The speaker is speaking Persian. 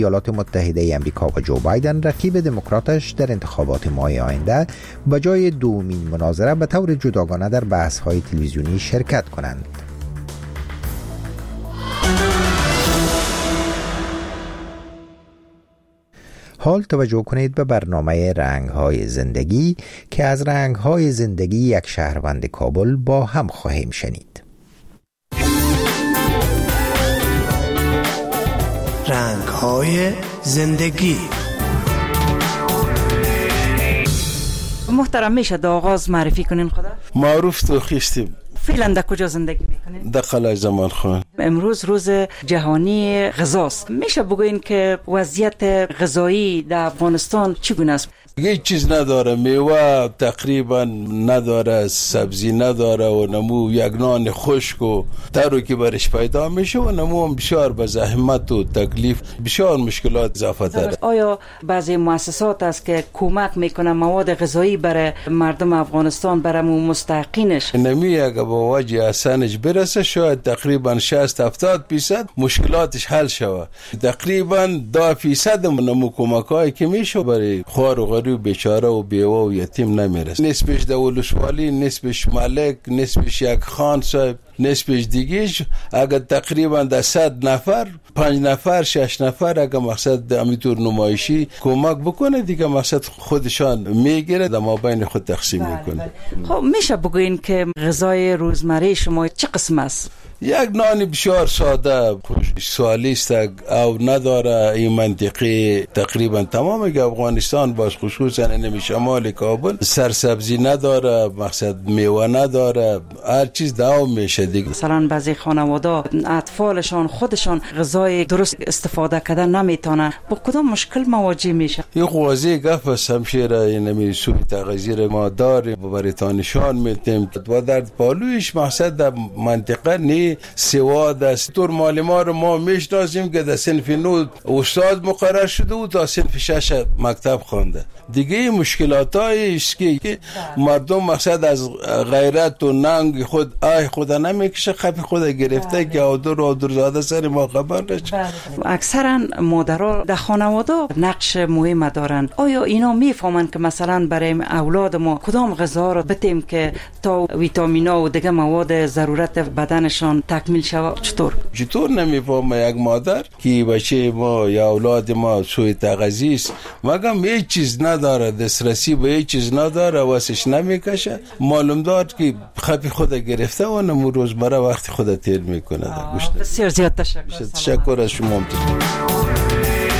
ایالات متحده امریکا و جو بایدن رقیب دموکراتش در انتخابات ماه آینده به جای دومین مناظره به طور جداگانه در بحث‌های تلویزیونی شرکت کنند. حال توجه کنید به برنامه رنگ‌های زندگی که از رنگ‌های زندگی یک شهروند کابل با هم خواهیم شنید. رنگ‌های زندگی. محترم، میشه در آغاز معرفی کنین خدا؟ معروف توخیستیم. فعلا در کجا زندگی میکنین؟ در قلعه زمان خان. امروز روز جهانی غذاست. میشه بگوین که وضعیت غذایی در افغانستان چگونه است؟ هیچ چیز نداره، میوه تقریبا نداره، سبزی نداره و نمو یک نان خشک و ترو که برش پیدا میشه و نمو هم بسیار به زحمت و تکلیف بسیار مشکلات اضافه داره. آیا بعضی مؤسسات است که کمک میکنه مواد غذایی برای مردم افغانستان برای مستحقینش؟ نمی اگه با وجه احسانش برسه شاید تقریبا 60-70% مشکلاتش حل شود. تقریبا 10% نمو کمکایی که میشه برای خوار و غریب بیچاره و بیوه و یتیم نمیرسه. نسبش دولشوالی، نسبش ملک، نسبش یک خان صاحب، نسبش دیگیش اگر تقریبا در 100 نفر 5 نفر 6 نفر اگر مقصد امیتور نمایشی کمک بکنه دیگه مقصد خودشان میگیره در مابین خود تقسیم میکنه. خب میشه بگوین که غذای روزمره شما چه قسم است؟ یک نان بسیار ساده سوالیست او نداره این منطقه تقریبا تمام که افغانستان باز خصوصا نمی شمال کابل سرسبزی نداره، مقصد میوه نداره، هر چیز داو میشه دیگه. مثلا بعضی خانواده اطفالشان خودشان غذای درست استفاده کردن نمیتونن، با کدام مشکل مواجه میشه؟ این قواضی گفت است همشیره نمی سوی تغذیر ما داریم و برایتان نشان میتیم و در پالویش مقصد در منطقه نی سواد است. طور مال ما رو ما میشناسیم که در صنف 9 استاد مقرر شده و تا صنف 6 مکتب خوانده. دیگه مشکلاتایی است که مردم مقصد از غیرت و ننگ خود خود نمیکشه، خف خود گرفته که آدرزاده سر ما خبر نشه. اکثرا مادرها در خانواده نقش مهم دارن. آیا اینا میفهمن که مثلا برای اولاد ما کدام غذا رو بتیم که تا ویتامینا و دیگه مواد ضرورت بدنشان تکمیل شود؟ چطور نمیفهمه یک مادر که بچه ما یا اولاد ما سوی تغذیه است مگم هیچ چیز نداره، دسترسی به هیچ چیز نداره، واسش نمیکشه، معلوم دار که خپی خود گرفته و نمو روزمره وقتی خود تیر میکنه. بسیار زیاد تشکر از شما.